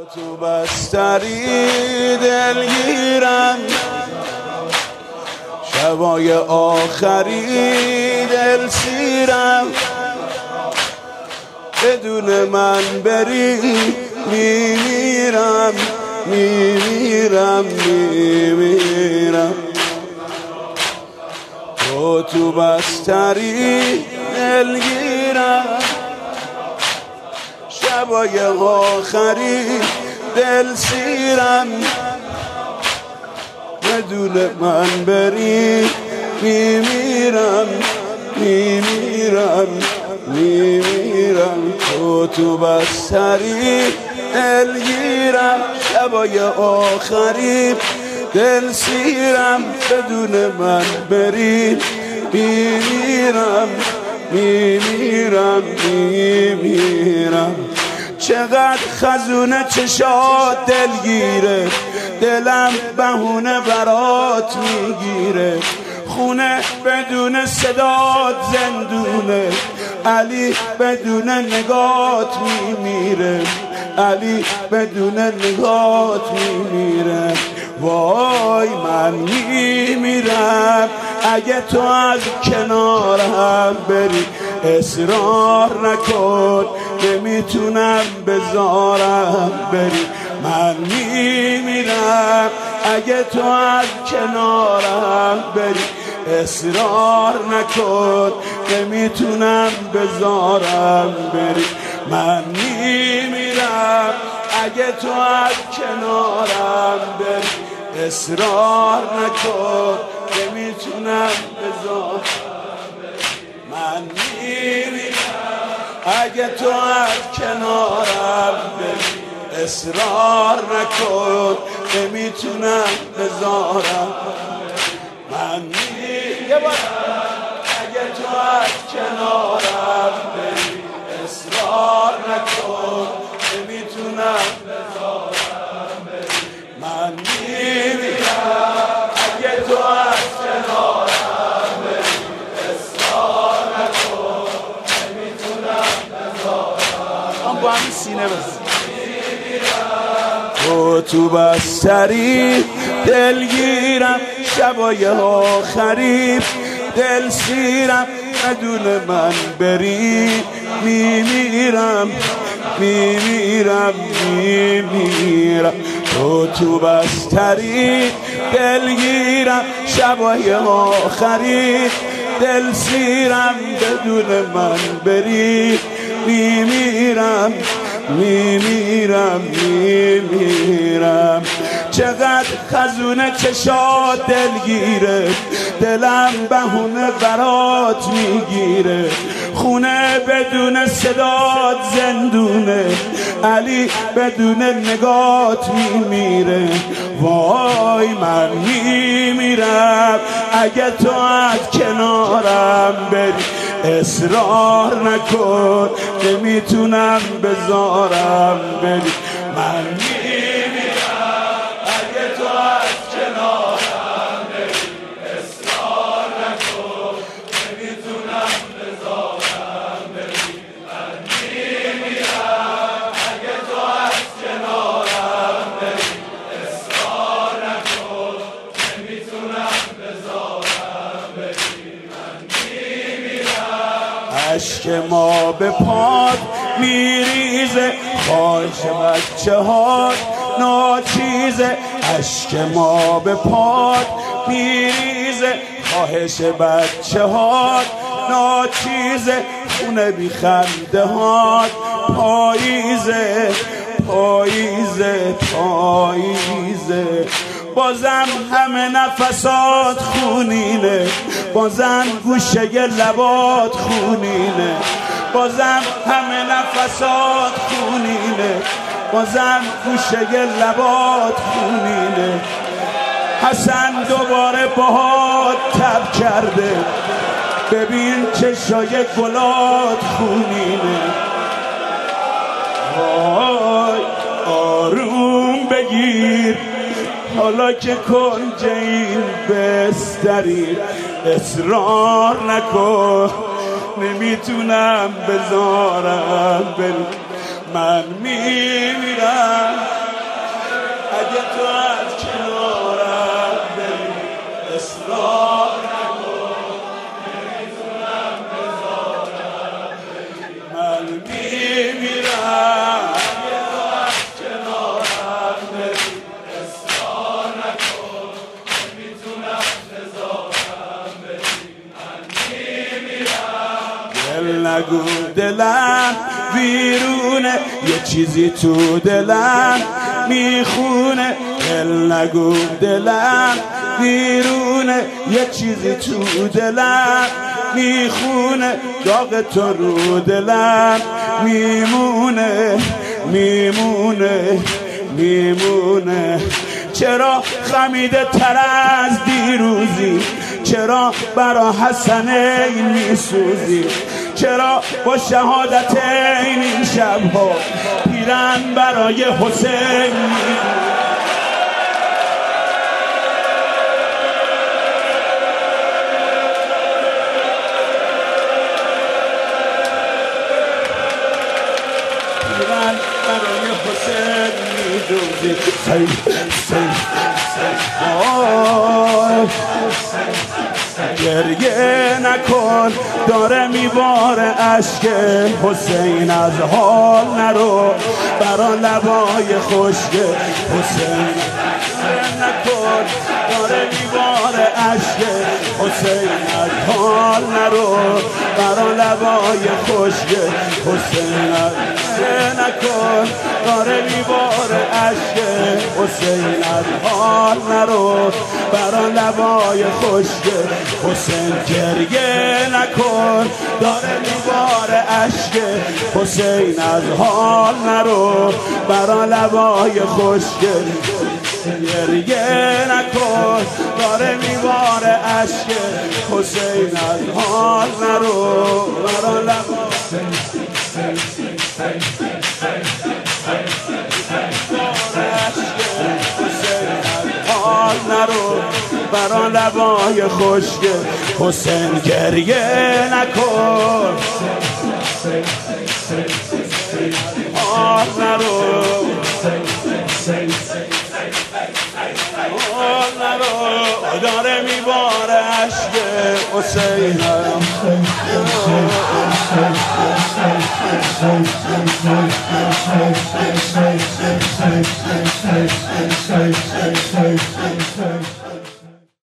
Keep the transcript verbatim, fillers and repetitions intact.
تو بستری دلگیرم، شبای آخری دل سیرم، بدون من بری میمیرم میمیرم میمیرم. تو تو بستری دلگیرم، شبای آخری دل سیرم، بدون من بری میمیرم میمیرم میمیرم. تو تو بستری دلگیرم، شبای آخری دل سیرم، بدون من بری میمیرم میمیرم میمیرم. چقدر خزونه چشات دلگیره، دلم بهونه برات میگیره، خونه بدون صدات زندونه، علی بدون نگات میمیره، علی بدون نگات میمیره. وای من میمیرم اگه تو از کنارم بری، اصرار نکن نمیتونم بذارم بری. من میمیرم اگه تو از کنارم بری، اصرار نکن نمیتونم بذارم بری. من میمیرم اگه تو از کنارم بری، اصرار نکن نمیتونم بذارم بری. من میمیرم اگه تو از کنارم بری، اصرار نکن نمیتونم بذارم. من میمیرم اگه تو از کنارم بری، اصرار نکن نمیتونم بذارم بری. من میمیرم اگه تو از کنارم بری، اصرار نکن نمیتونم بذارم. هم با همین سینه بس. تو تو بستری دلگیرم، شبای آخری دل سیرم، بدون من بری میمیرم میمیرم میمیرم. تو تو بستری دلگیرم، شبای آخری دل سیرم، بدون من بری میمیرم میمیرم میمیرم. چقدر خزونه چشات دلگیره، دلم بهونه برات میگیره، خونه بدون صدات زندونه، علی بدون نگات میمیره. وای من میمیرم اگه تو از کنارم بری، اصرار نکن نمیتونم بذارم بری. من میمیرم اگه تو از کنارم بری، اصرار نکن نمیتونم بذارم بری. من میمیرم اگه تو از کنارم بری، اصرار نکن نمیتونم بذارم بری. من میمیرم عشق ما به پاد میریزه، خواهش بچه ها ناچیزه، عشق ما به پاد میریزه، خواهش بچه ها ناچیزه، خونه بی خنده ها پاییزه پاییزه پاییزه. بازم همه نفسات خونینه، بازم گوشه لبات خونینه، بازم همه نفسات خونینه، بازم گوشه لبات خونینه. حسن دوباره باهات تب کرده، ببین چشای گلات خونینه. وای آروم بگیر حالا که کنج این بستری، اصرار نکن نمیتونم بذارم بری. من میمیرم نگو دلم ویرونه، یه چیزی تو دلم میخونه. دل نگو دلم ویرونه، یه چیزی تو دلم میخونه. داغ تو رو دلم میمونه میمونه میمونه. چرا خمیده تر از دیروزی؟ چرا برا حسنین میسوزی؟ چرا با شهادت این شبها پیرن برای حسین؟ پیرن برای حسین میدوزی. سی سی گریه نکن داره میباره اشک حسین، از حال نرو برا لبای خشک حسین. نکن داره میباره اشک حسین، از حال نرو برا لبای خشک حسین. نکن داره میباره اشک حسین، از حال نرو برا لبای خشک حسین. گریه نکن داره میباره اشک حسین، از حال نرو برا لبای خشک. گریه نکن داره میباره اشک حسین، از حال نرو برا لبای حال نرو برا لبای خشک حسین. گریه نکن حال نرو حال نرو داره میباره اشک حسین. Say, say, say, say, say, say, say, say, say, say.